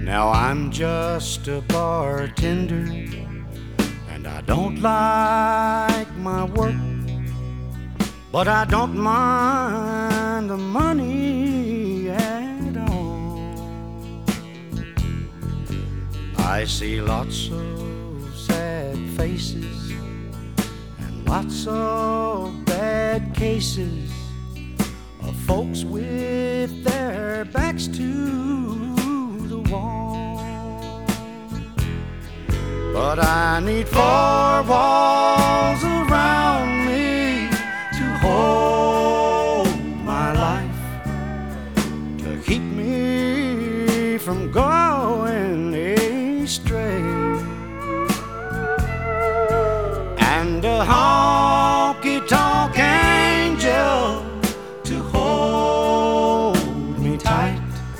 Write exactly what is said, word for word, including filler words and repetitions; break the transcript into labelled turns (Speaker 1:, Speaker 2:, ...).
Speaker 1: Now I'm just a bartender, and I don't like my work, but I don't mind the money at all. I see lots of sad faces and lots of bad cases of folks with their backs to the wall. But I need four walls around me to hold my life, to keep me from going astray, and a home